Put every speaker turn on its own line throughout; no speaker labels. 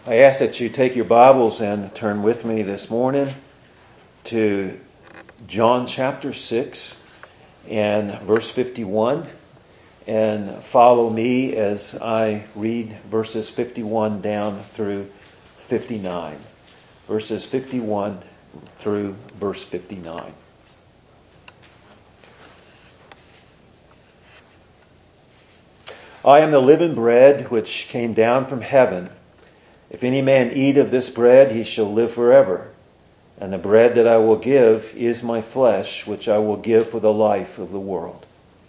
I ask that you take your Bibles and turn with me this morning to John chapter 6 and verse 51, and follow me as I read verses 51 down through 59. Verses 51 through verse 59. I am the living bread which came down from heaven. If any man eat of this bread, he shall live forever. And the bread that I will give is my flesh, which I will give for the life of the world.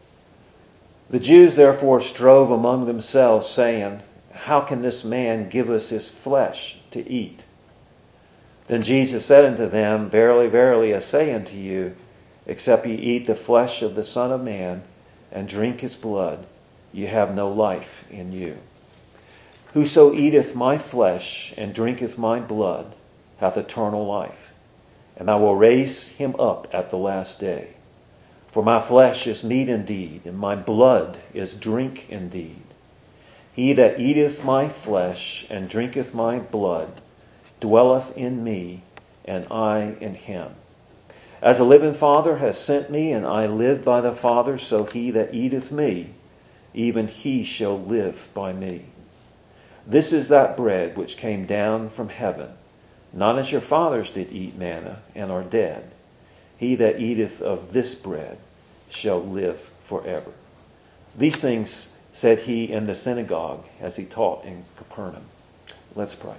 The Jews therefore strove among themselves, saying, How can this man give us his flesh to eat? Then Jesus said unto them, Verily, verily, I say unto you, except ye eat the flesh of the Son of Man, and drink his blood, ye have no life in you. Whoso eateth my flesh and drinketh my blood hath eternal life, and I will raise him up at the last day. For my flesh is meat indeed, and my blood is drink indeed. He that eateth my flesh and drinketh my blood dwelleth in me, and I in him. As a living Father hath sent me, and I live by the Father, so he that eateth me, even he shall live by me. This is that bread which came down from heaven, not as your fathers did eat manna, and are dead. He that eateth of this bread shall live forever. These things said he in the synagogue as he taught in Capernaum. Let's pray.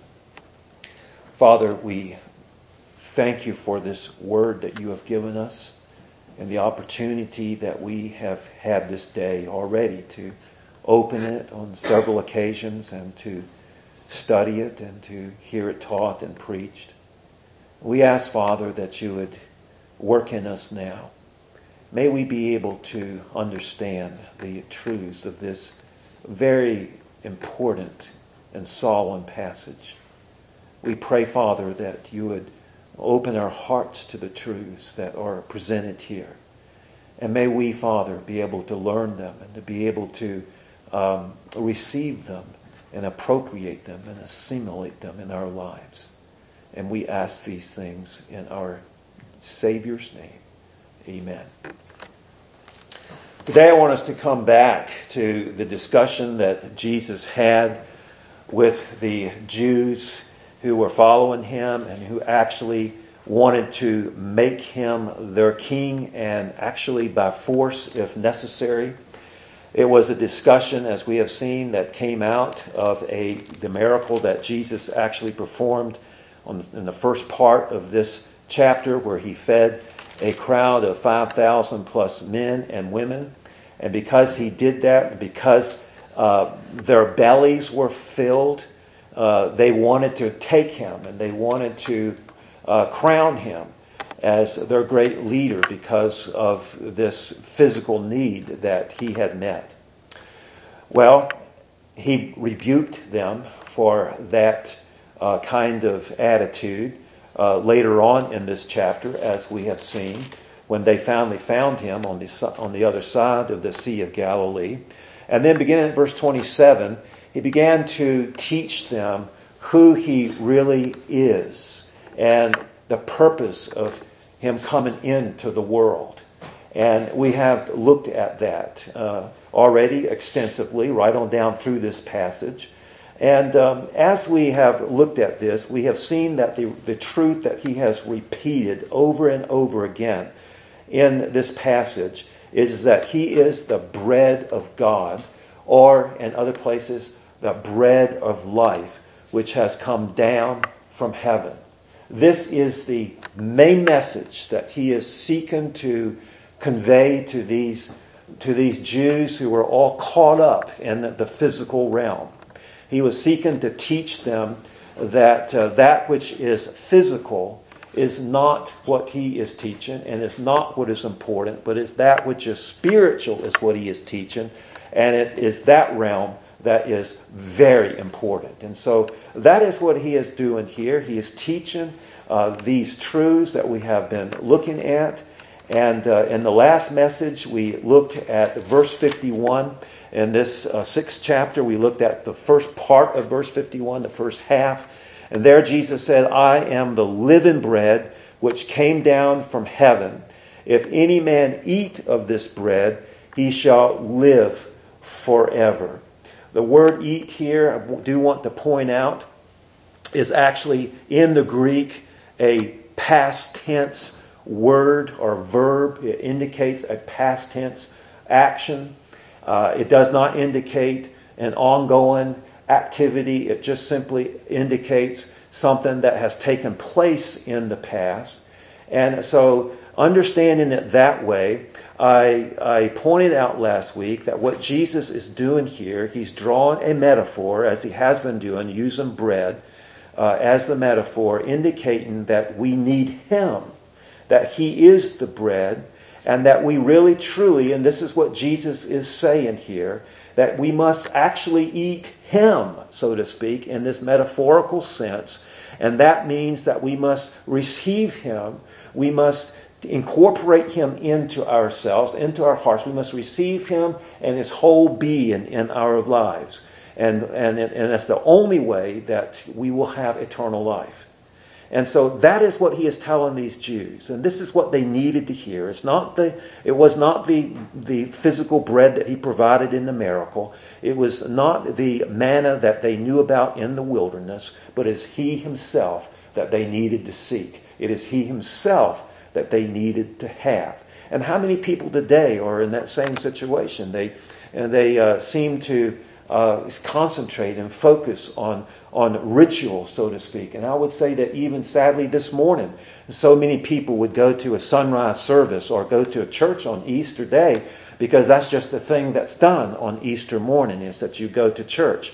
Father, we thank you for this word that you have given us and the opportunity that we have had this day already to open it on several occasions and to study it and to hear it taught and preached. We ask, Father, that you would work in us now. May we be able to understand the truths of this very important and solemn passage. We pray, Father, that you would open our hearts to the truths that are presented here. And may we, Father, be able to learn them and to be able to receive them and appropriate them and assimilate them in our lives. And we ask these things in our Savior's name. Amen. Today I want us to come back to the discussion that Jesus had with the Jews who were following him and who actually wanted to make him their king, and actually by force if necessary. It was a discussion, as we have seen, that came out of the miracle that Jesus actually performed in the first part of this chapter, where he fed a crowd of 5,000 plus men and women. And because he did that, because their bellies were filled, they wanted to take him and they wanted to crown him as their great leader because of this physical need that he had met. Well, he rebuked them for that kind of attitude later on in this chapter, as we have seen, when they finally found him on the other side of the Sea of Galilee. And then beginning at verse 27, he began to teach them who he really is and the purpose of him coming into the world. And we have looked at that already extensively, right on down through this passage. And as we have looked at this, we have seen that the truth that he has repeated over and over again in this passage is that he is the bread of God, or in other places, the bread of life, which has come down from heaven. This is the main message that he is seeking to convey to these Jews who were all caught up in the physical realm. He was seeking to teach them that that which is physical is not what he is teaching, and is not what is important, but is that which is spiritual is what he is teaching, and it is that realm that is very important. And so that is what he is doing here. He is teaching these truths that we have been looking at, And in the last message, we looked at verse 51. In this sixth chapter, we looked at the first part of verse 51, the first half. And there Jesus said, I am the living bread which came down from heaven. If any man eat of this bread, he shall live forever. The word eat here, I do want to point out, is actually in the Greek a past tense word or verb. It indicates a past tense action. It does not indicate an ongoing activity. It just simply indicates something that has taken place in the past. And so, understanding it that way, I pointed out last week that what Jesus is doing here, he's drawing a metaphor, as he has been doing, using bread as the metaphor, indicating that we need him, that he is the bread, and that we really truly, and this is what Jesus is saying here, that we must actually eat him, so to speak, in this metaphorical sense. And that means that we must receive him. We must incorporate him into ourselves, into our hearts. We must receive him and his whole being in our lives. And that's the only way that we will have eternal life. And so that is what he is telling these Jews. And this is what they needed to hear. It was not the physical bread that he provided in the miracle. It was not the manna that they knew about in the wilderness. But it's he himself that they needed to seek. It is he himself that they needed to have. And how many people today are in that same situation? They seem to concentrate and focus on ritual, so to speak. And I would say that even sadly this morning, so many people would go to a sunrise service or go to a church on Easter Day because that's just the thing that's done on Easter morning, is that you go to church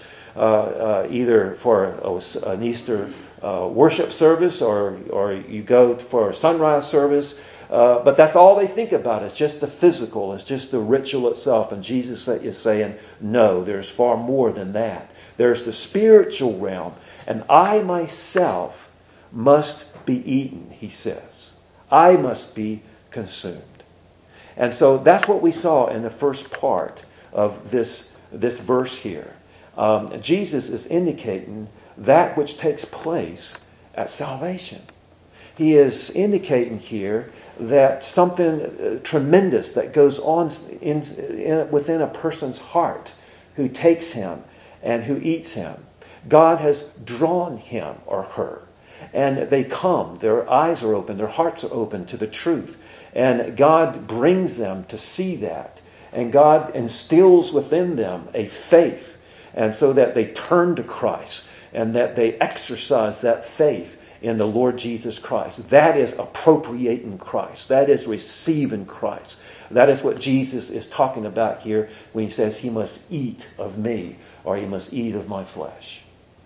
either for an Easter worship service or you go for a sunrise service. But that's all they think about. It's just the physical. It's just the ritual itself. And Jesus is saying, no, there's far more than that. There's the spiritual realm. And I myself must be eaten, he says. I must be consumed. And so that's what we saw in the first part of this verse here. Jesus is indicating that which takes place at salvation. He is indicating here that something tremendous that goes on within a person's heart who takes him and who eats him. God has drawn him or her. And they come, their eyes are open, their hearts are open to the truth. And God brings them to see that. And God instills within them a faith. And so that they turn to Christ and that they exercise that faith in the Lord Jesus Christ. That is appropriating Christ. That is receiving Christ. That is what Jesus is talking about here when he says he must eat of me, or he must eat of my flesh.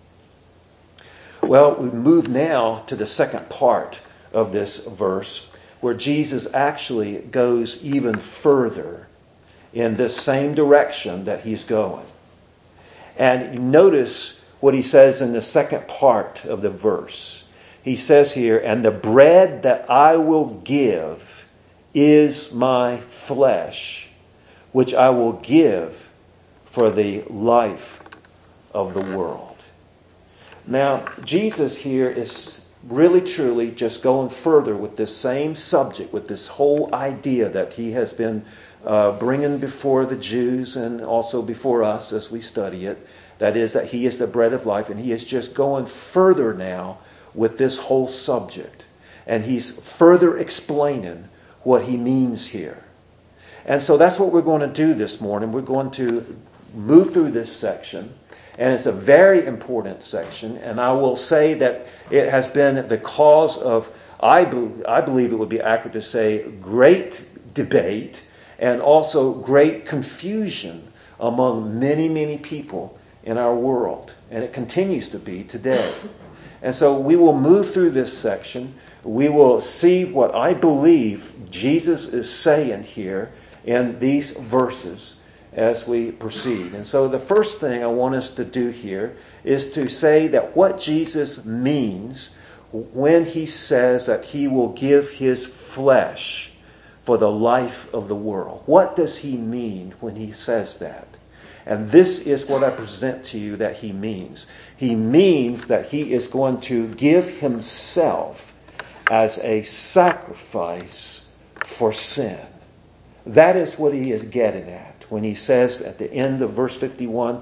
Well, we move now to the second part of this verse, where Jesus actually goes even further in this same direction that he's going. And you notice what he says in the second part of the verse. He says here, and the bread that I will give is my flesh, which I will give for the life of the world. Now, Jesus here is really truly just going further with this same subject, with this whole idea that he has been bringing before the Jews and also before us as we study it. That is, that he is the bread of life, and he is just going further now with this whole subject. And he's further explaining what he means here. And so that's what we're going to do this morning. We're going to move through this section. And it's a very important section. And I will say that it has been the cause of, I believe it would be accurate to say, great debate and also great confusion among many, many people in our world. And it continues to be today. And so we will move through this section. We will see what I believe Jesus is saying here in these verses as we proceed. And so the first thing I want us to do here is to say that what Jesus means when he says that he will give his flesh for the life of the world. What does he mean when he says that? And this is what I present to you that he means. He means that he is going to give himself as a sacrifice for sin. That is what he is getting at when he says at the end of verse 51,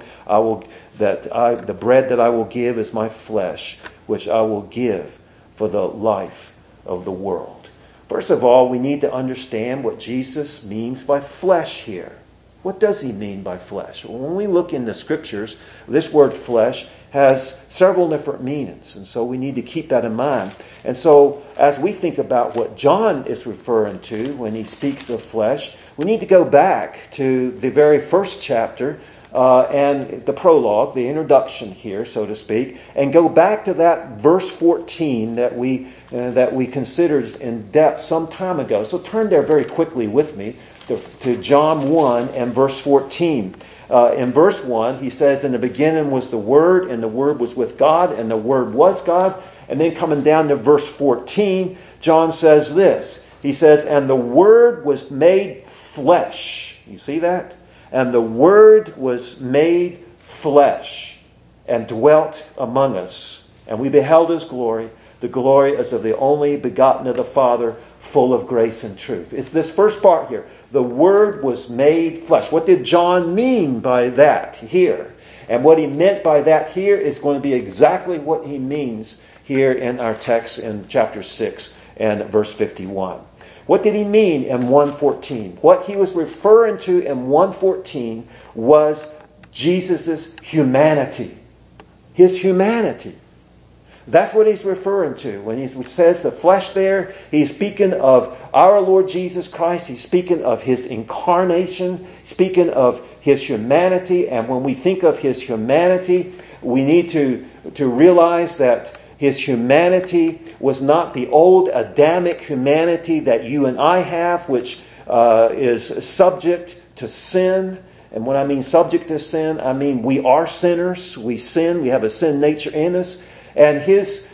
the bread that I will give is my flesh, which I will give for the life of the world. First of all, we need to understand what Jesus means by flesh here. What does he mean by flesh? Well, when we look in the scriptures, this word flesh has several different meanings. And so we need to keep that in mind. And so as we think about what John is referring to when he speaks of flesh, we need to go back to the very first chapter and the prologue, the introduction here, so to speak, and go back to that verse 14 that we considered in depth some time ago. So turn there very quickly with me to John 1 and verse 14. In verse 1, he says, "In the beginning was the Word, and the Word was with God, and the Word was God." And then coming down to verse 14, John says this. He says, "And the Word was made flesh." You see that? "And the Word was made flesh, and dwelt among us. And we beheld His glory, the glory as of the only begotten of the Father, full of grace and truth." It's this first part here. The Word was made flesh. What did John mean by that here? And what he meant by that here is going to be exactly what he means here in our text in chapter 6 and verse 51. What did he mean in 1:14? What he was referring to in 1:14 was Jesus' humanity. His humanity. That's what he's referring to. When he says the flesh there, he's speaking of our Lord Jesus Christ. He's speaking of His incarnation, speaking of His humanity. And when we think of His humanity, we need to realize that His humanity was not the old Adamic humanity that you and I have, which is subject to sin. And when I mean subject to sin, I mean we are sinners. We sin. We have a sin nature in us. And his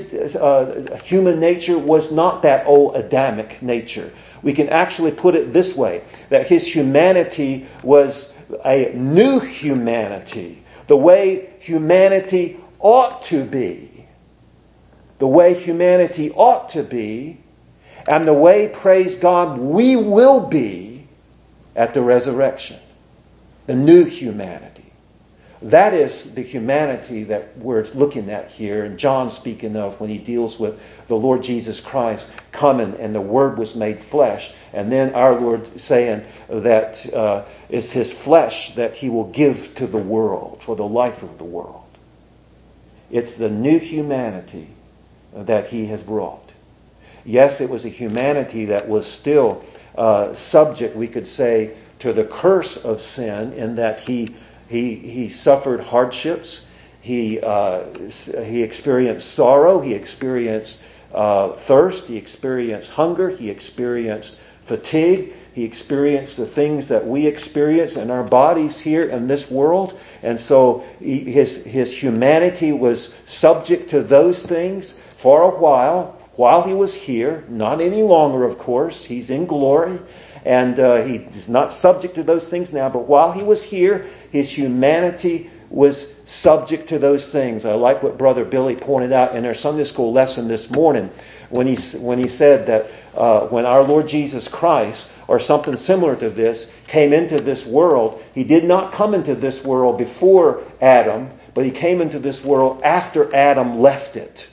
human nature was not that old Adamic nature. We can actually put it this way, that his humanity was a new humanity. The way humanity ought to be. The way humanity ought to be. And the way, praise God, we will be at the resurrection. The new humanity. That is the humanity that we're looking at here. And John speaking of when he deals with the Lord Jesus Christ coming and the Word was made flesh. And then our Lord saying that it's His flesh that He will give to the world for the life of the world. It's the new humanity that He has brought. Yes, it was a humanity that was still subject, we could say, to the curse of sin in that He suffered hardships. He experienced sorrow. He experienced thirst. He experienced hunger. He experienced fatigue. He experienced the things that we experience in our bodies here in this world. And so his humanity was subject to those things for a while he was here. Not any longer, of course. He's in glory. And he is not subject to those things now. But while he was here, his humanity was subject to those things. I like what Brother Billy pointed out in our Sunday school lesson this morning when he said that when our Lord Jesus Christ, or something similar to this, came into this world, He did not come into this world before Adam, but He came into this world after Adam left it.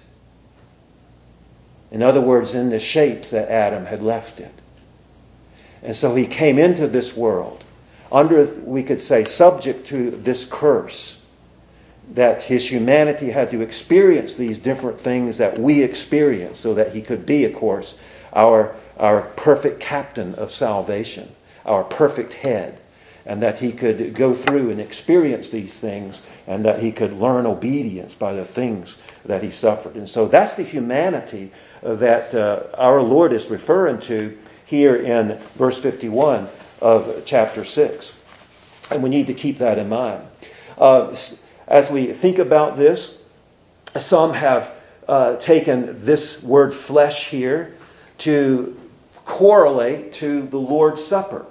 In other words, in the shape that Adam had left it. And so He came into this world under, we could say, subject to this curse. That His humanity had to experience these different things that we experience so that He could be, of course, our perfect captain of salvation, our perfect head. And that He could go through and experience these things and that He could learn obedience by the things that He suffered. And so that's the humanity that our Lord is referring to here in verse 51 of chapter 6. And we need to keep that in mind. As we think about this, some have taken this word flesh here to correlate to the Lord's Supper.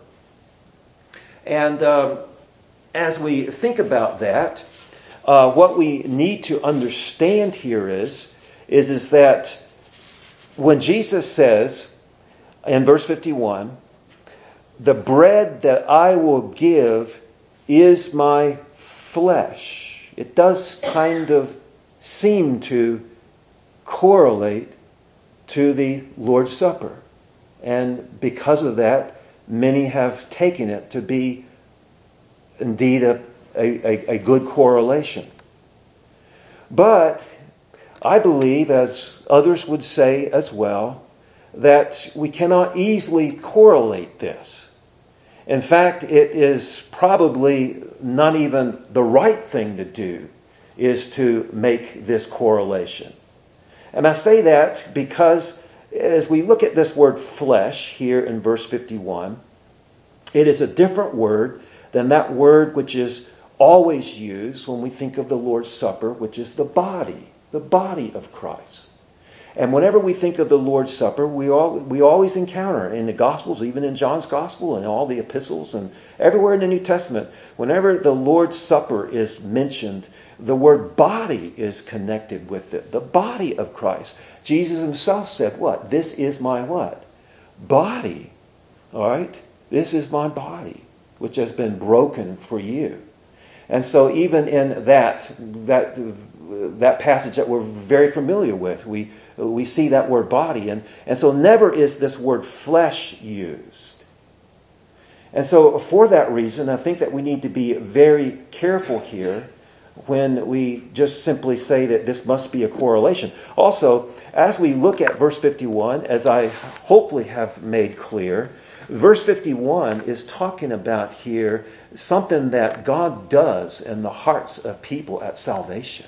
And as we think about that, what we need to understand here is that when Jesus says in verse 51, the bread that I will give is my flesh, it does kind of seem to correlate to the Lord's Supper. And because of that, many have taken it to be indeed a good correlation. But I believe, as others would say as well, that we cannot easily correlate this. In fact, it is probably not even the right thing to do, is to make this correlation. And I say that because as we look at this word flesh here in verse 51, it is a different word than that word which is always used when we think of the Lord's Supper, which is the body of Christ. And whenever we think of the Lord's Supper, we always encounter in the Gospels, even in John's Gospel and all the epistles and everywhere in the New Testament, whenever the Lord's Supper is mentioned, the word body is connected with it. The body of Christ. Jesus himself said what? This is my what? Body. All right? This is my body, which has been broken for you. And so even in that passage that we're very familiar with, we see that word body. And so never is this word flesh used. And so for that reason, I think that we need to be very careful here when we just simply say that this must be a correlation. Also, as we look at verse 51, as I hopefully have made clear, verse 51 is talking about here something that God does in the hearts of people at salvation.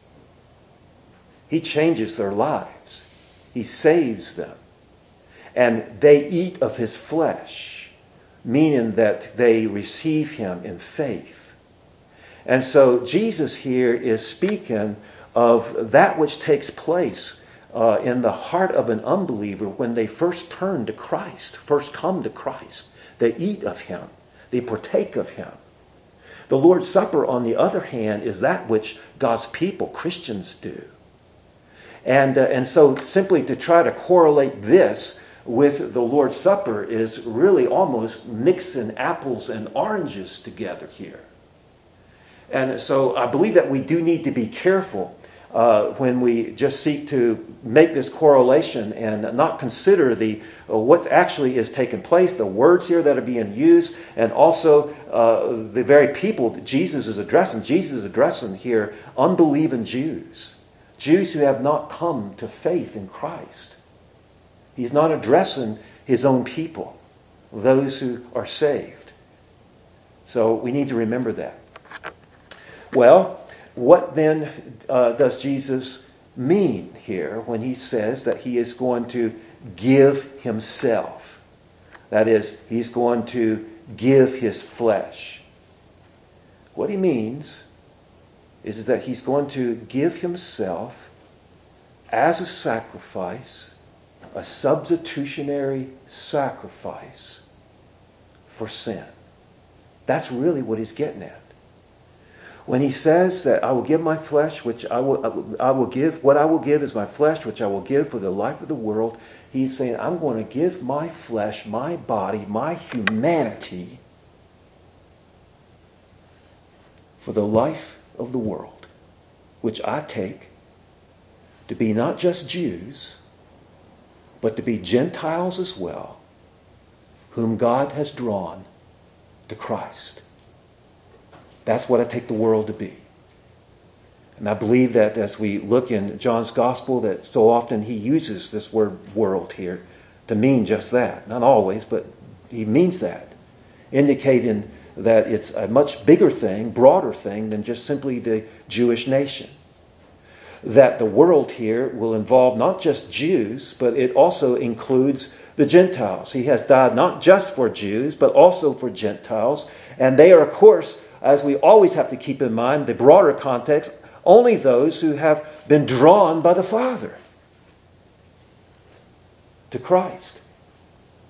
He changes their lives. He saves them. And they eat of his flesh, meaning that they receive him in faith. And so Jesus here is speaking of that which takes place in the heart of an unbeliever when they first turn to Christ, first come to Christ. They eat of him. They partake of him. The Lord's Supper, on the other hand, is that which God's people, Christians, do. And so simply to try to correlate this with the Lord's Supper is really almost mixing apples and oranges together here. And so I believe that we do need to be careful when we just seek to make this correlation and not consider what actually is taking place, the words here that are being used, and also the very people that Jesus is addressing. Jesus is addressing here unbelieving Jews. Jews who have not come to faith in Christ. He's not addressing his own people, those who are saved. So we need to remember that. Well, what then does Jesus mean here when he says that he is going to give himself? That is, he's going to give his flesh. What he means is that he's going to give himself as a sacrifice, a substitutionary sacrifice for sin. That's really what he's getting at. When he says that I will give my flesh, which I will give, what I will give is my flesh, which I will give for the life of the world, he's saying I'm going to give my flesh, my body, my humanity for the life of the world, which I take to be not just Jews, but to be Gentiles as well, whom God has drawn to Christ. That's what I take the world to be. And I believe that as we look in John's Gospel, that so often he uses this word world here to mean just that. Not always, but he means that. Indicating that it's a much bigger thing, broader thing than just simply the Jewish nation. That the world here will involve not just Jews, but it also includes the Gentiles. He has died not just for Jews, but also for Gentiles. And they are, of course, as we always have to keep in mind, the broader context, only those who have been drawn by the Father to Christ.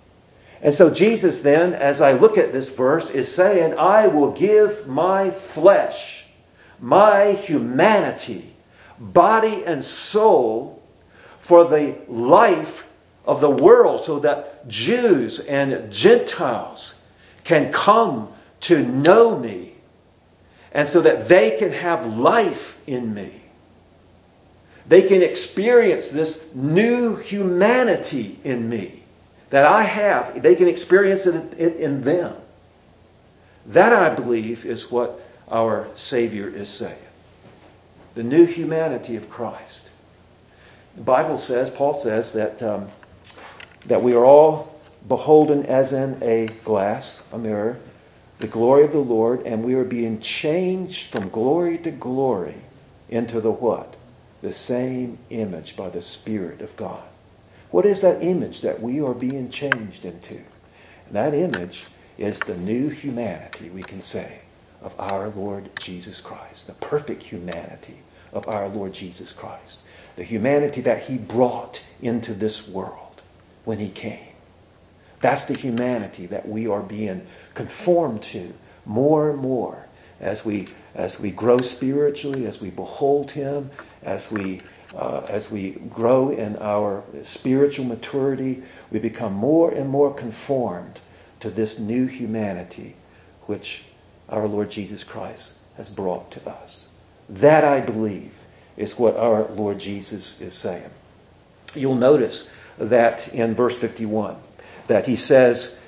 And so Jesus then, as I look at this verse, is saying, I will give my flesh, my humanity, body and soul for the life of the world, so that Jews and Gentiles can come to know me, and so that they can have life in me. They can experience this new humanity in me that I have. They can experience it in them. That, I believe, is what our Savior is saying. The new humanity of Christ. The Bible says, Paul says, that we are all beholden as in a glass, a mirror, the glory of the Lord, and we are being changed from glory to glory into the what? The same image by the Spirit of God. What is that image that we are being changed into? And that image is the new humanity, we can say, of our Lord Jesus Christ. The perfect humanity of our Lord Jesus Christ. The humanity that He brought into this world when He came. That's the humanity that we are being conformed to more and more as we grow spiritually, as we behold Him, as we grow in our spiritual maturity. We become more and more conformed to this new humanity which our Lord Jesus Christ has brought to us. That, I believe, is what our Lord Jesus is saying. You'll notice that in verse 51, that He says,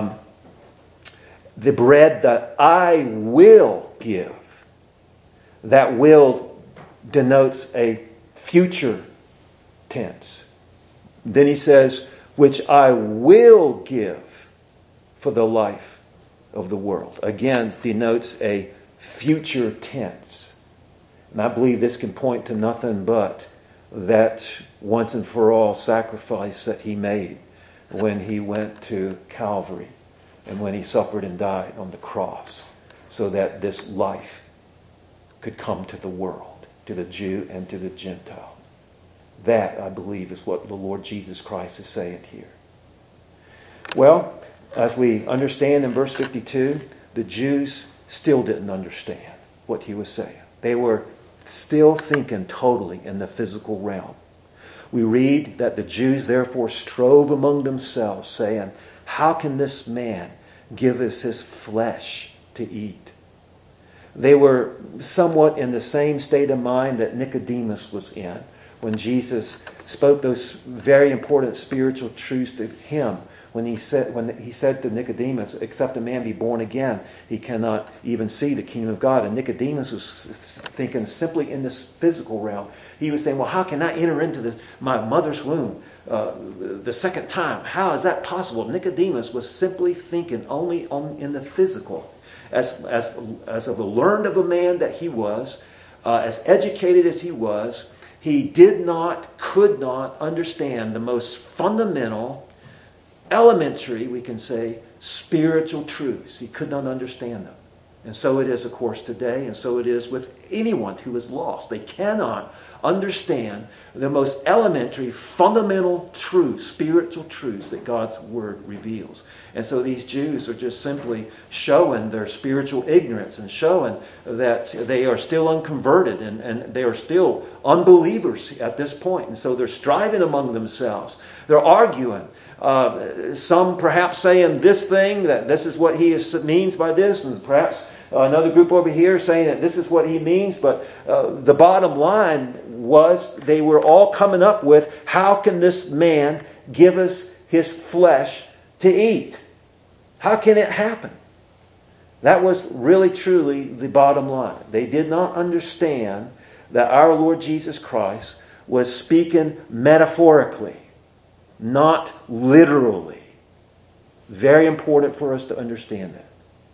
the bread that I will give. That will denotes a future tense. Then He says, which I will give for the life of the world. Again, denotes a future tense. And I believe this can point to nothing but that once and for all sacrifice that He made when He went to Calvary and when He suffered and died on the cross, so that this life could come to the world, to the Jew and to the Gentile. That, I believe, is what the Lord Jesus Christ is saying here. Well, as we understand in verse 52, the Jews still didn't understand what He was saying. They were still thinking totally in the physical realm. We read that the Jews therefore strove among themselves, saying, how can this man give us his flesh to eat? They were somewhat in the same state of mind that Nicodemus was in when Jesus spoke those very important spiritual truths to him. When he said to Nicodemus, except a man be born again, he cannot even see the kingdom of God. And Nicodemus was thinking simply in this physical realm. He was saying, well, how can I enter into my mother's womb the second time? How is that possible? Nicodemus was simply thinking only in the physical. As of a learned of a man that he was, as educated as he was, he could not understand the most fundamental, elementary, we can say, spiritual truths. He could not understand them. And so it is, of course, today, and so it is with anyone who is lost. They cannot understand the most elementary, fundamental truths, spiritual truths that God's Word reveals. And so these Jews are just simply showing their spiritual ignorance and showing that they are still unconverted and they are still unbelievers at this point. And so they're striving among themselves. They're arguing. Some perhaps saying this thing, that this is what he means by this, and perhaps another group over here saying that this is what he means. But the bottom line was they were all coming up with, how can this man give us his flesh to eat? How can it happen? That was really truly the bottom line. They did not understand that our Lord Jesus Christ was speaking metaphorically, not literally. Very important for us to understand that.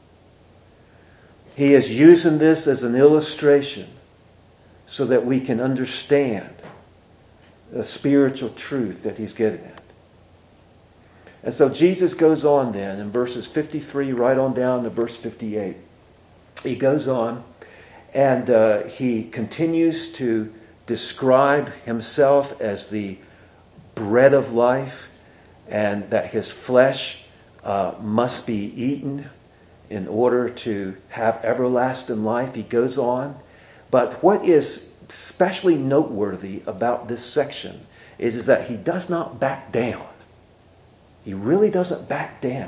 He is using this as an illustration so that we can understand the spiritual truth that He's getting at. And so Jesus goes on then in verses 53 right on down to verse 58. He goes on and He continues to describe Himself as the bread of life, and that His flesh must be eaten in order to have everlasting life. He goes on. But what is especially noteworthy about this section is that he does not back down. He really doesn't back down.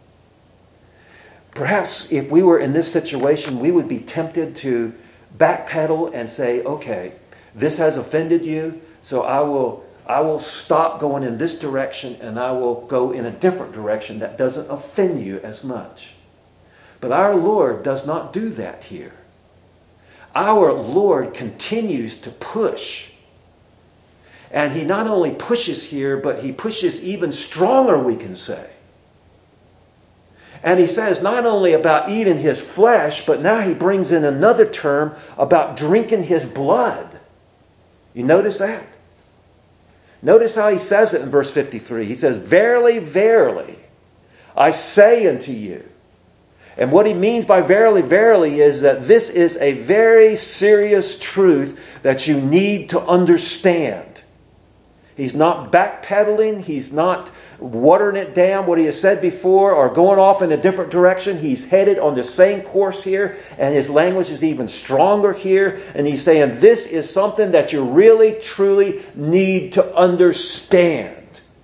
Perhaps if we were in this situation, we would be tempted to backpedal and say, okay, this has offended you, so I will stop going in this direction and I will go in a different direction that doesn't offend you as much. But our Lord does not do that here. Our Lord continues to push. And he not only pushes here, but he pushes even stronger, we can say. And he says not only about eating his flesh, but now he brings in another term about drinking his blood. You notice that? Notice how he says it in verse 53. He says, "Verily, verily, I say unto you." And what he means by verily, verily is that this is a very serious truth that you need to understand. He's not backpedaling. He's not watering it down, what he has said before, or going off in a different direction. He's headed on the same course here, and his language is even stronger here. And he's saying this is something that you really, truly need to understand.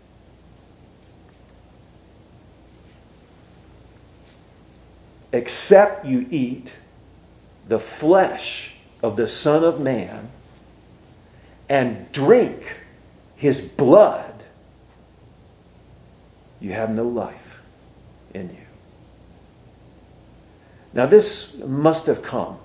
Except you eat the flesh of the Son of Man and drink his blood, you have no life in you. Now this must have come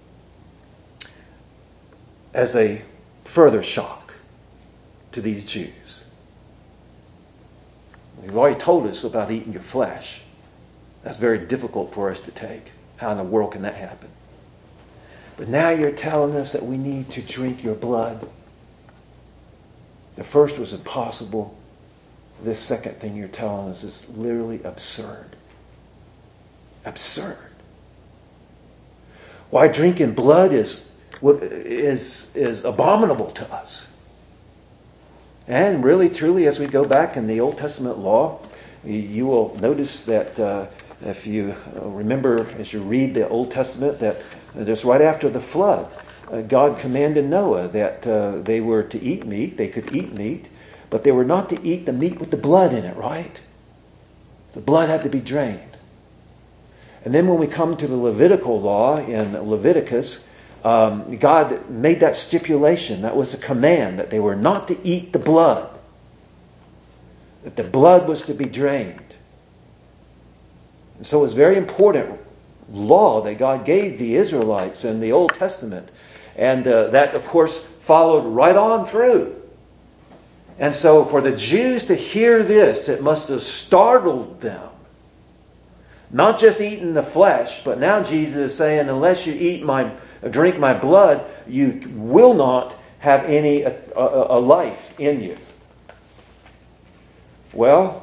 as a further shock to these Jews. You've already told us about eating your flesh. That's very difficult for us to take. How in the world can that happen? But now you're telling us that we need to drink your blood. The first was impossible. This second thing you're telling us is literally absurd. Absurd. Why drinking blood is abominable to us. And really, truly, as we go back in the Old Testament law, you will notice that if you remember as you read the Old Testament, that just right after the flood, God commanded Noah that they were to eat meat. They could eat meat, but they were not to eat the meat with the blood in it, right? The blood had to be drained. And then when we come to the Levitical law in Leviticus, God made that stipulation. That was a command that they were not to eat the blood. That the blood was to be drained. And so it's very important law that God gave the Israelites in the Old Testament. And that, of course, followed right on through. And so for the Jews to hear this, it must have startled them. Not just eating the flesh, but now Jesus is saying, unless you drink my blood, you will not have any a life in you. Well,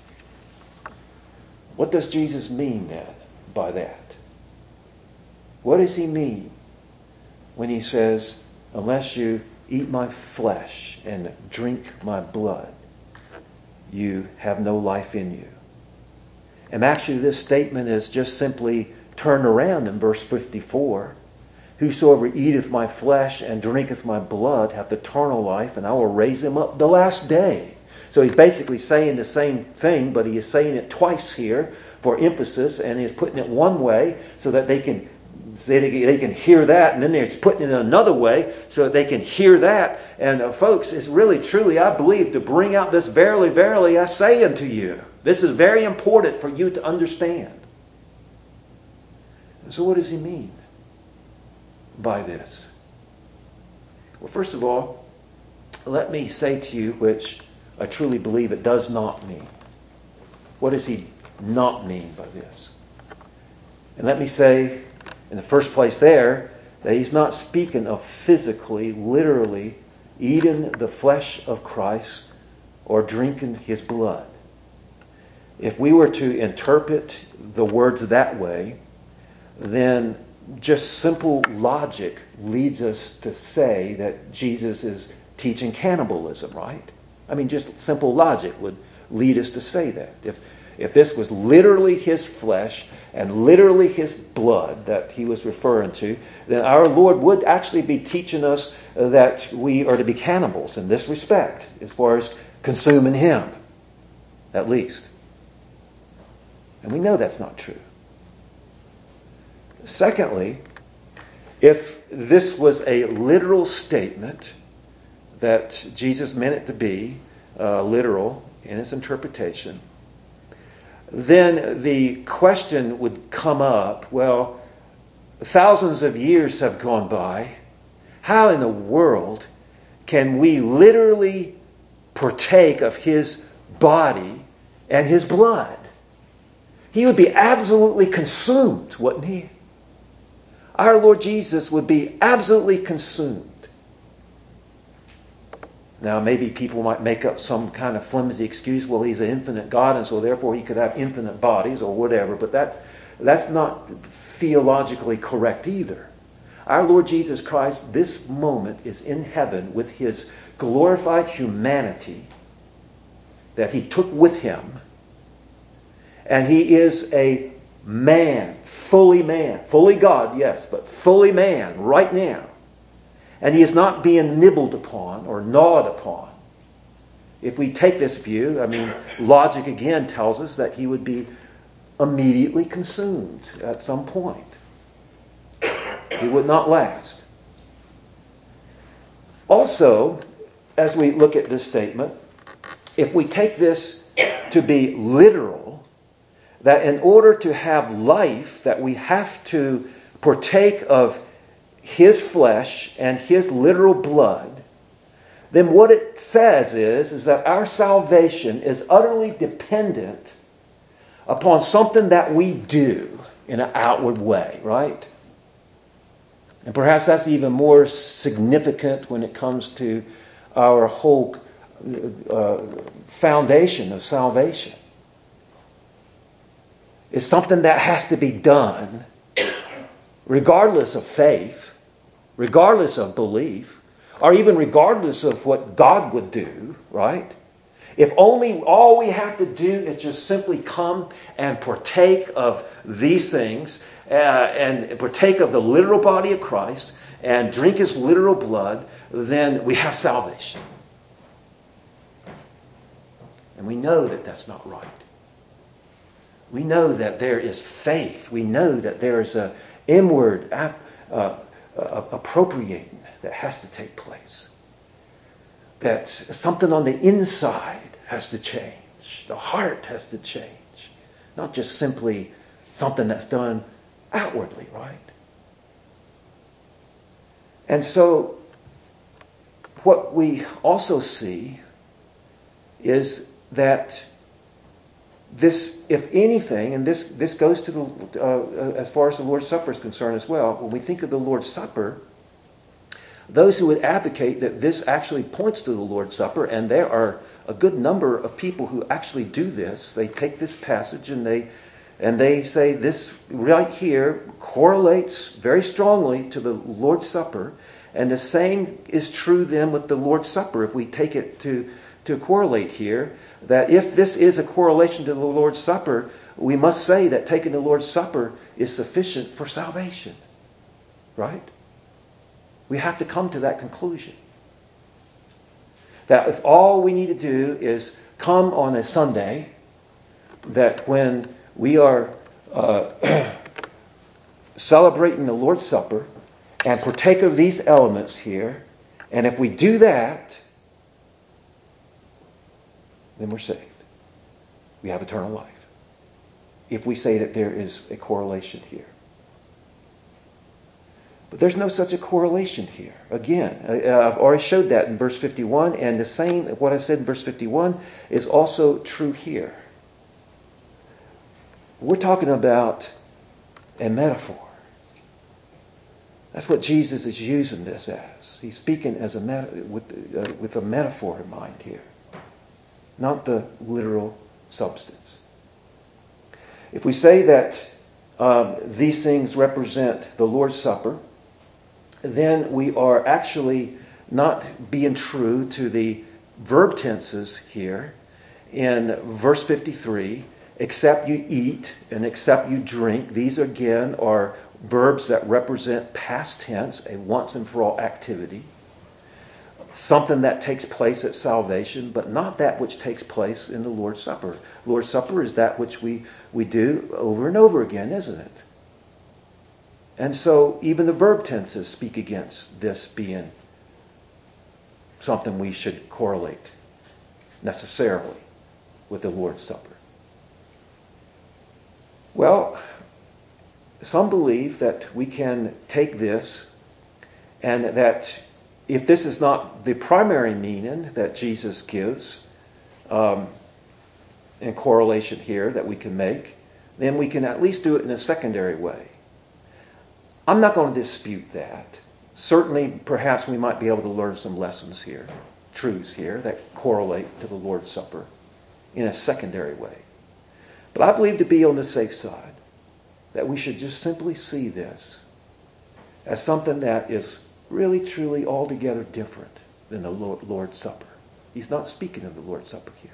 what does Jesus mean by that? What does he mean when he says, unless you eat my flesh and drink my blood, you have no life in you? And actually this statement is just simply turned around in verse 54. Whosoever eateth my flesh and drinketh my blood hath eternal life, and I will raise him up the last day. So he's basically saying the same thing, but he is saying it twice here for emphasis, and he's putting it one way so that they can hear that, and then he's putting it another way so that they can hear that. And folks, it's really, truly, I believe, to bring out this verily, verily, I say unto you. This is very important for you to understand. And so what does he mean by this? Well, first of all, let me say to you, which I truly believe it does not mean. What does he not mean by this? And let me say, in the first place there, that he's not speaking of physically, literally, eating the flesh of Christ or drinking his blood. If we were to interpret the words that way, then just simple logic leads us to say that Jesus is teaching cannibalism, right? I mean, just simple logic would lead us to say that. if this was literally his flesh and literally his blood that he was referring to, then our Lord would actually be teaching us that we are to be cannibals in this respect, as far as consuming him, at least. And we know that's not true. Secondly, if this was a literal statement, that Jesus meant it to be literal in its interpretation, then the question would come up, well, thousands of years have gone by. How in the world can we literally partake of his body and his blood? He would be absolutely consumed, wouldn't he? Our Lord Jesus would be absolutely consumed. Now, maybe people might make up some kind of flimsy excuse, well, he's an infinite God, and so therefore he could have infinite bodies or whatever, but that's not theologically correct either. Our Lord Jesus Christ, this moment, is in heaven with his glorified humanity that he took with him, and he is a man, fully God, yes, but fully man right now. And he is not being nibbled upon or gnawed upon. If we take this view, logic again tells us that he would be immediately consumed at some point. He would not last. Also, as we look at this statement, if we take this to be literal, that in order to have life, that we have to partake of his flesh and his literal blood, then what it says is that our salvation is utterly dependent upon something that we do in an outward way, right? And perhaps that's even more significant when it comes to our whole foundation of salvation. It's something that has to be done regardless of faith, regardless of belief, or even regardless of what God would do, right? If only all we have to do is just simply come and partake of these things and partake of the literal body of Christ and drink his literal blood, then we have salvation. And we know that that's not right. We know that there is faith. We know that there is an inward appropriating that has to take place. That something on the inside has to change. The heart has to change. Not just simply something that's done outwardly, right? And so, what we also see is that this, if anything, and this goes to the as far as the Lord's Supper is concerned as well. When we think of the Lord's Supper, those who would advocate that this actually points to the Lord's Supper, and there are a good number of people who actually do this. They take this passage and they say this right here correlates very strongly to the Lord's Supper, and the same is true then with the Lord's Supper. If we take it to correlate here, that if this is a correlation to the Lord's Supper, we must say that taking the Lord's Supper is sufficient for salvation. Right? We have to come to that conclusion. That if all we need to do is come on a Sunday, that when we are celebrating the Lord's Supper and partake of these elements here, and if we do that, then we're saved. We have eternal life. If we say that there is a correlation here. But there's no such a correlation here. Again, I've already showed that in verse 51, and the same, what I said in verse 51, is also true here. We're talking about a metaphor. That's what Jesus is using this as. He's speaking as with a metaphor in mind here. Not the literal substance. If we say that these things represent the Lord's Supper, then we are actually not being true to the verb tenses here in verse 53 except you eat, and except you drink. These again are verbs that represent past tense, a once and for all activity. Something that takes place at salvation, but not that which takes place in the Lord's Supper. Lord's Supper is that which we do over and over again, isn't it? And so even the verb tenses speak against this being something we should correlate necessarily with the Lord's Supper. Well, some believe that we can take this and that if this is not the primary meaning that Jesus gives in correlation here that we can make, then we can at least do it in a secondary way. I'm not going to dispute that. Certainly, perhaps we might be able to learn some lessons here, truths here that correlate to the Lord's Supper in a secondary way. But I believe to be on the safe side, that we should just simply see this as something that is really, truly, altogether different than the Lord's Supper. He's not speaking of the Lord's Supper here.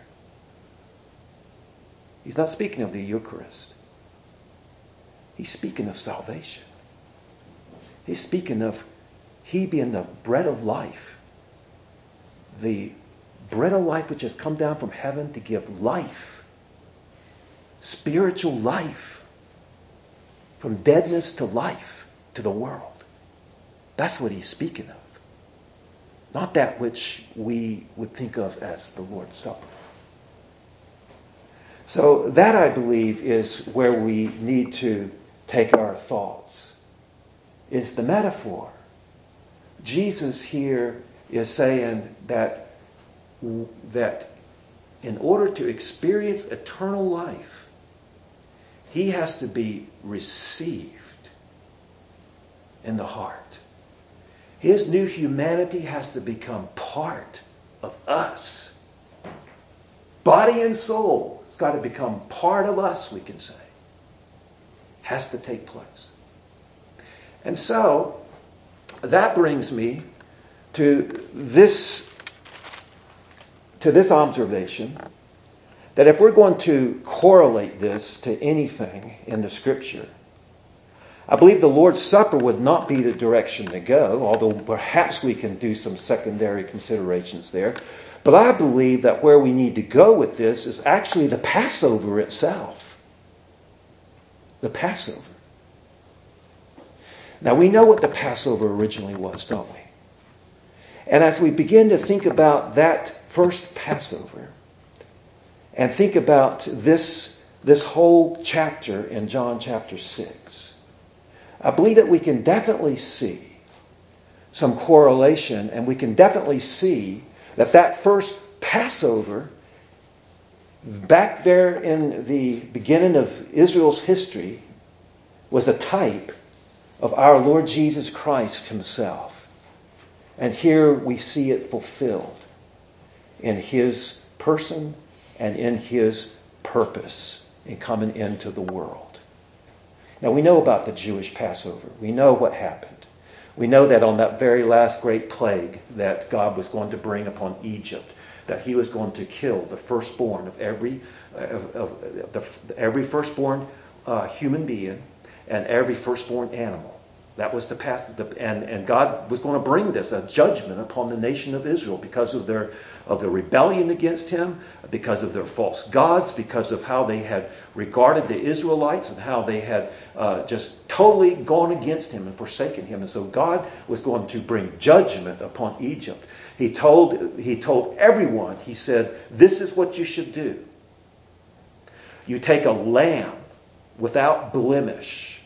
He's not speaking of the Eucharist. He's speaking of salvation. He's speaking of He being the bread of life. The bread of life which has come down from heaven to give life. Spiritual life. From deadness to life to the world. That's what He's speaking of. Not that which we would think of as the Lord's Supper. So that, I believe, is where we need to take our thoughts. Is the metaphor. Jesus here is saying that in order to experience eternal life, He has to be received in the heart. His new humanity has to become part of us. Body and soul has got to become part of us, we can say. Has to take place. And so, that brings me to this observation, that if we're going to correlate this to anything in the Scripture, I believe the Lord's Supper would not be the direction to go, although perhaps we can do some secondary considerations there. But I believe that where we need to go with this is actually the Passover itself. The Passover. Now, we know what the Passover originally was, don't we? And as we begin to think about that first Passover, and think about this whole chapter in John chapter 6, I believe that we can definitely see some correlation, and we can definitely see that first Passover, back there in the beginning of Israel's history, was a type of our Lord Jesus Christ Himself. And here we see it fulfilled in His person and in His purpose in coming into the world. Now we know about the Jewish Passover. We know what happened. We know that on that very last great plague that God was going to bring upon Egypt, that He was going to kill the firstborn of every firstborn human being and every firstborn animal. That was the past, and God was going to bring this, a judgment upon the nation of Israel because of their rebellion against Him, because of their false gods, because of how they had regarded the Israelites and how they had just totally gone against Him and forsaken Him. And so God was going to bring judgment upon Egypt. He told everyone, He said, this is what you should do. You take a lamb without blemish.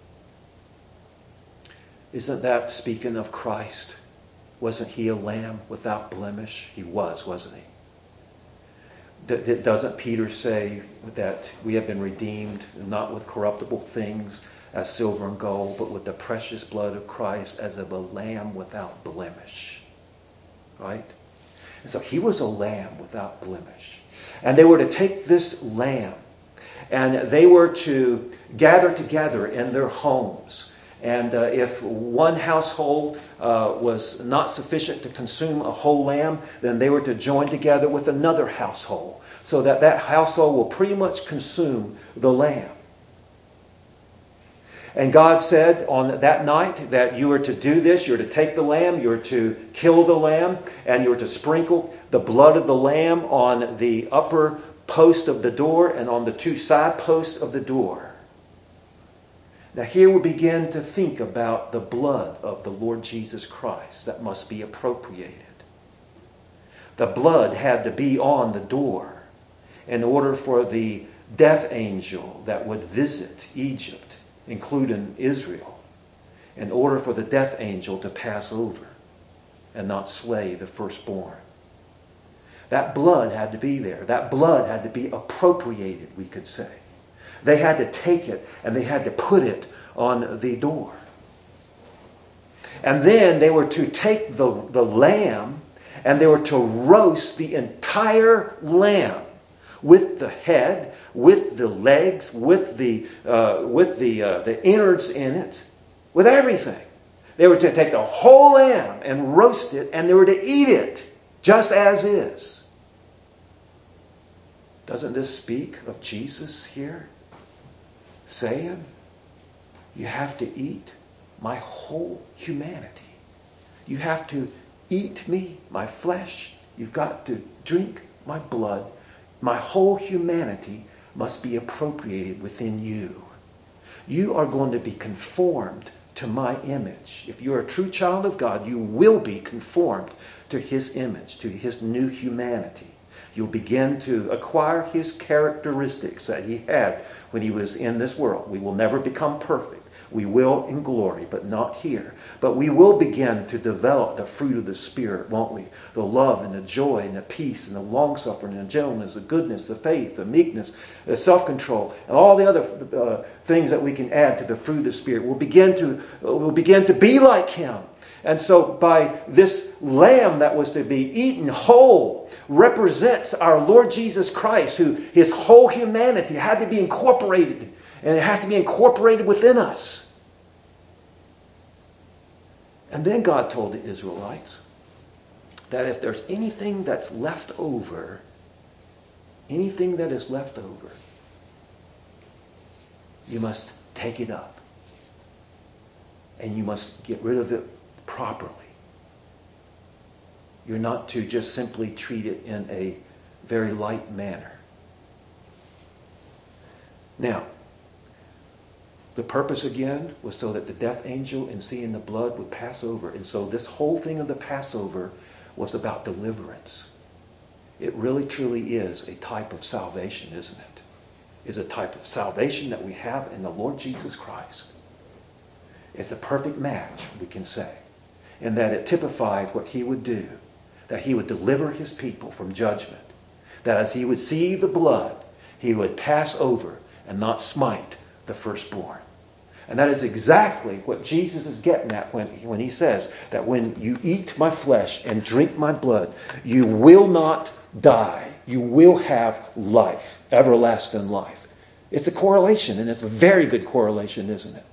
Isn't that speaking of Christ? Wasn't He a lamb without blemish? He was, wasn't He? Doesn't Peter say that we have been redeemed not with corruptible things as silver and gold, but with the precious blood of Christ as of a lamb without blemish? Right? And so He was a lamb without blemish. And they were to take this lamb and they were to gather together in their homes. And if one household was not sufficient to consume a whole lamb, then they were to join together with another household so that that household will pretty much consume the lamb. And God said on that night that you are to do this. You're to take the lamb, you're to kill the lamb, and you're to sprinkle the blood of the lamb on the upper post of the door and on the two side posts of the door. Now here we begin to think about the blood of the Lord Jesus Christ that must be appropriated. The blood had to be on the door in order for the death angel that would visit Egypt, including Israel, in order for the death angel to pass over and not slay the firstborn. That blood had to be there. That blood had to be appropriated, we could say. They had to take it and they had to put it on the door. And then they were to take the lamb and they were to roast the entire lamb with the head, with the legs, with the innards in it, with everything. They were to take the whole lamb and roast it, and they were to eat it just as is. Doesn't this speak of Jesus here? Saying, you have to eat my whole humanity. You have to eat me, my flesh. You've got to drink my blood. My whole humanity must be appropriated within you. You are going to be conformed to my image. If you're a true child of God, you will be conformed to his image, to his new humanity. You'll begin to acquire his characteristics that he had when he was in this world. We will never become perfect. We will in glory, but not here. But we will begin to develop the fruit of the Spirit, won't we? The love and the joy and the peace and the long-suffering and the gentleness, the goodness, the faith, the meekness, the self-control, and all the other things that we can add to the fruit of the Spirit. We'll begin to be like him. And so by this lamb that was to be eaten whole represents our Lord Jesus Christ, who his whole humanity had to be incorporated. And it has to be incorporated within us. And then God told the Israelites that if there's anything that's left over, anything that is left over, you must take it up. And you must get rid of it properly. You're not to just simply treat it in a very light manner. Now, the purpose again was so that the death angel in seeing the blood would pass over. And so this whole thing of the Passover was about deliverance. It really truly is a type of salvation, isn't it? It's a type of salvation that we have in the Lord Jesus Christ. It's a perfect match, we can say, in that it typified what he would do, that he would deliver his people from judgment, that as he would see the blood, he would pass over and not smite the firstborn. And that is exactly what Jesus is getting at when he says that when you eat my flesh and drink my blood, you will not die. You will have life, everlasting life. It's a correlation, and it's a very good correlation, isn't it?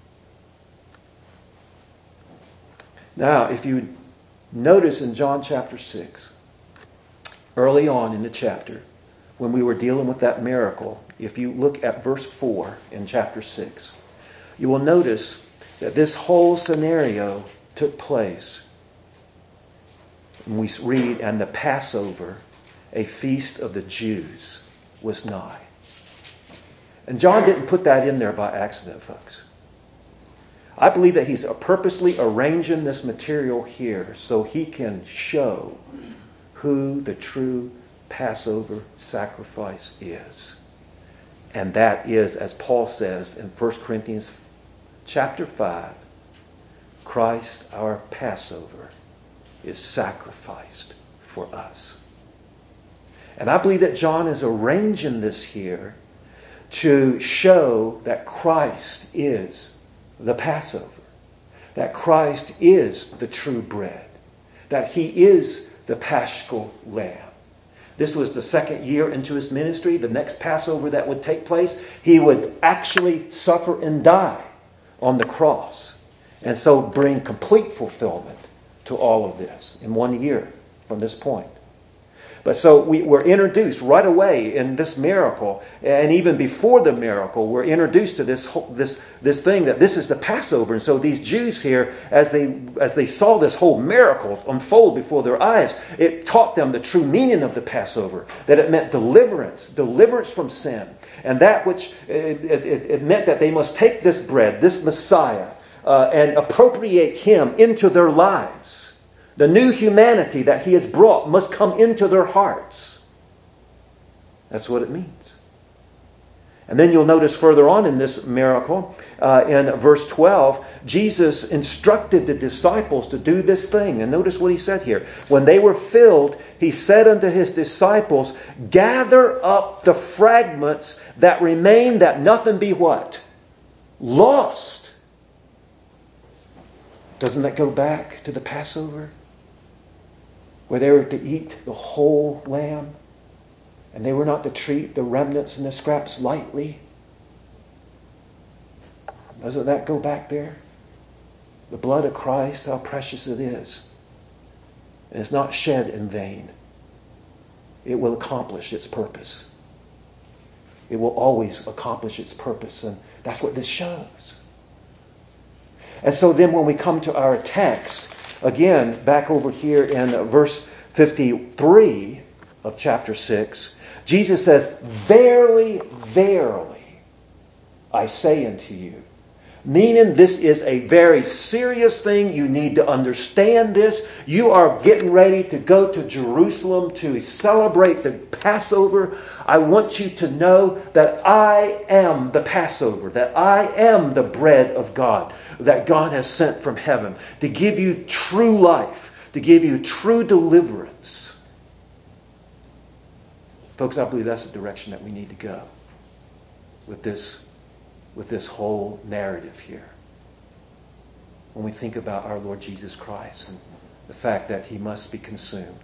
Now, if you notice in John chapter 6, early on in the chapter, when we were dealing with that miracle, if you look at verse 4 in chapter 6, you will notice that this whole scenario took place. And we read, and the Passover, a feast of the Jews, was nigh. And John didn't put that in there by accident, folks. I believe that he's purposely arranging this material here so he can show who the true Passover sacrifice is. And that is, as Paul says in 1 Corinthians chapter 5, Christ, our Passover, is sacrificed for us. And I believe that John is arranging this here to show that Christ is the Passover, that Christ is the true bread, that he is the Paschal Lamb. This was the second year into his ministry. The next Passover that would take place, he would actually suffer and die on the cross. And so bring complete fulfillment to all of this in 1 year from this point. But so we're introduced right away in this miracle, and even before the miracle, we're introduced to this thing that this is the Passover. And so these Jews here, as they saw this whole miracle unfold before their eyes, it taught them the true meaning of the Passover, that it meant deliverance from sin. And that which it meant that they must take this bread, this Messiah, and appropriate him into their lives. The new humanity that he has brought must come into their hearts. That's what it means. And then you'll notice further on in this miracle, in verse 12, Jesus instructed the disciples to do this thing. And notice what he said here. When they were filled, he said unto his disciples, gather up the fragments that remain, that nothing be what? Lost. Doesn't that go back to the Passover? Where they were to eat the whole lamb, and they were not to treat the remnants and the scraps lightly. Doesn't that go back there? The blood of Christ, how precious it is. And it's not shed in vain. It will accomplish its purpose. It will always accomplish its purpose, and that's what this shows. And so then when we come to our text, again, back over here in verse 53 of chapter 6, Jesus says, verily, verily, I say unto you. Meaning this is a very serious thing. You need to understand this. You are getting ready to go to Jerusalem to celebrate the Passover. I want you to know that I am the Passover, that I am the bread of God, that God has sent from heaven to give you true life, to give you true deliverance. Folks, I believe that's the direction that we need to go with this whole narrative here. When we think about our Lord Jesus Christ and the fact that he must be consumed.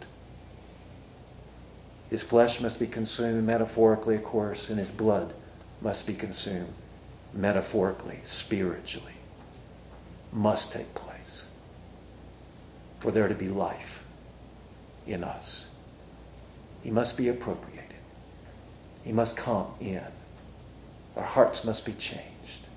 His flesh must be consumed metaphorically, of course, and his blood must be consumed metaphorically, spiritually. Must take place for there to be life in us. He must be appropriated. He must come in. Our hearts must be changed.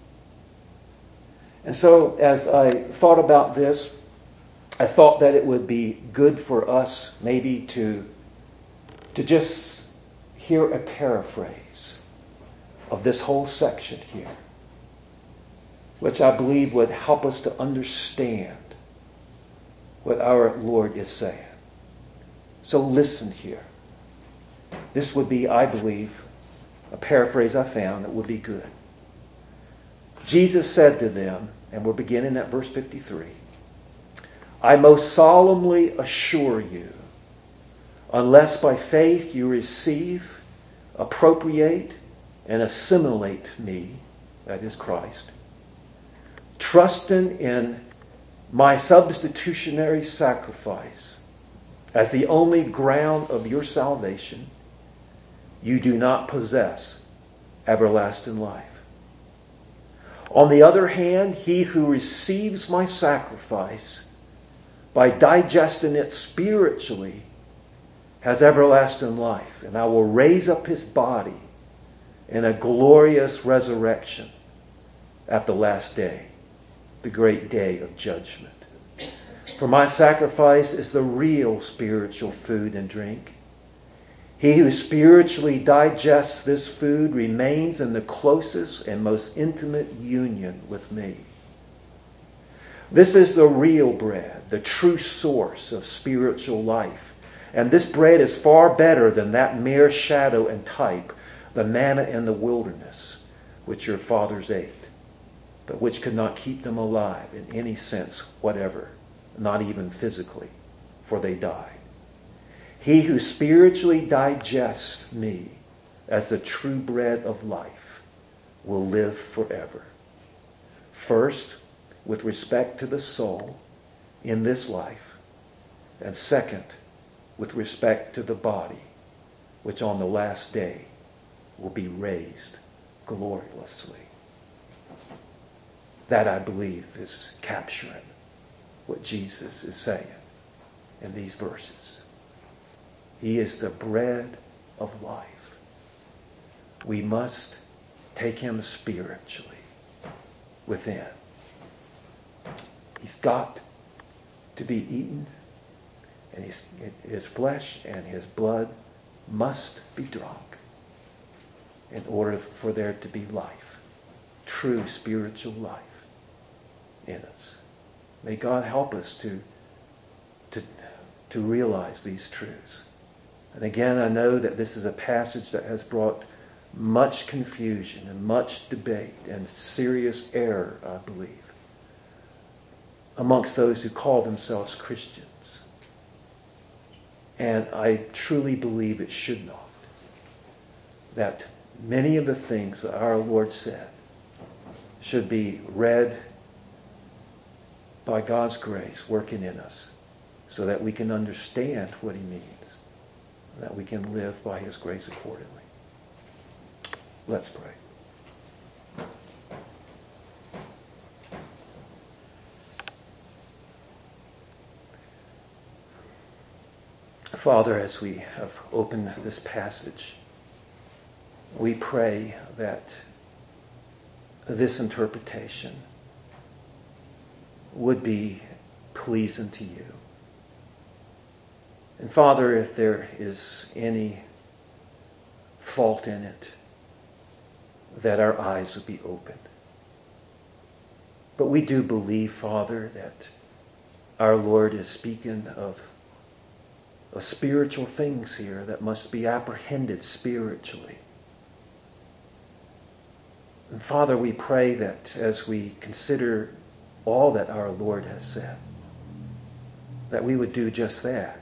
And so as I thought about this, I thought that it would be good for us maybe to just hear a paraphrase of this whole section here, which I believe would help us to understand what our Lord is saying. So listen here. This would be, I believe, a paraphrase I found that would be good. Jesus said to them, and we're beginning at verse 53, I most solemnly assure you, unless by faith you receive, appropriate, and assimilate me, that is Christ, trusting in my substitutionary sacrifice as the only ground of your salvation, you do not possess everlasting life. On the other hand, he who receives my sacrifice by digesting it spiritually has everlasting life, and I will raise up his body in a glorious resurrection at the last day, the great day of judgment. For my sacrifice is the real spiritual food and drink. He who spiritually digests this food remains in the closest and most intimate union with me. This is the real bread, the true source of spiritual life. And this bread is far better than that mere shadow and type, the manna in the wilderness, which your fathers ate, but which could not keep them alive in any sense whatever, not even physically, for they died. He who spiritually digests me as the true bread of life will live forever. First, with respect to the soul in this life, and second, with respect to the body, which on the last day will be raised gloriously. That, I believe, is capturing what Jesus is saying in these verses. He is the bread of life. We must take him spiritually within. He's got to be eaten, and his flesh and his blood must be drunk in order for there to be life, true spiritual life in us. May God help us to realize these truths. And again, I know that this is a passage that has brought much confusion and much debate and serious error, I believe, amongst those who call themselves Christians. And I truly believe it should not. That many of the things that our Lord said should be read by God's grace working in us so that we can understand what he means, that we can live by his grace accordingly. Let's pray. Father, as we have opened this passage, we pray that this interpretation would be pleasing to you. And Father, if there is any fault in it, that our eyes would be opened. But we do believe, Father, that our Lord is speaking of spiritual things here that must be apprehended spiritually. And Father, we pray that as we consider all that our Lord has said, that we would do just that.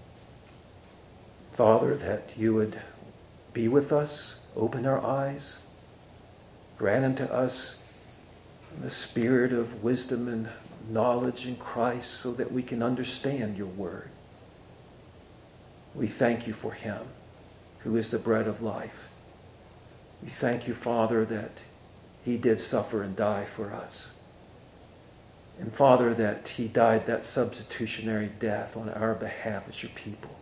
Father, that you would be with us, open our eyes, grant unto us the spirit of wisdom and knowledge in Christ so that we can understand your word. We thank you for him who is the bread of life. We thank you, Father, that he did suffer and die for us. And Father, that he died that substitutionary death on our behalf as your people.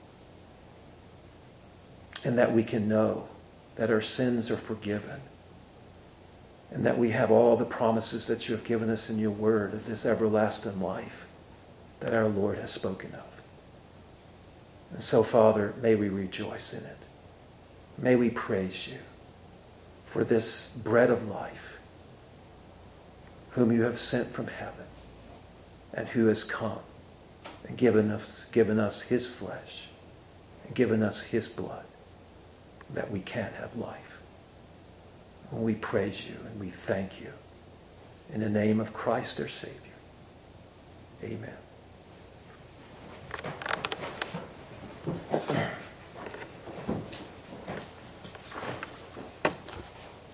And that we can know that our sins are forgiven. And that we have all the promises that you have given us in your word of this everlasting life that our Lord has spoken of. And so, Father, may we rejoice in it. May we praise you for this bread of life, whom you have sent from heaven, and who has come and given us his flesh, and given us his blood, that we can have life. And we praise you and we thank you. In the name of Christ our Savior. Amen.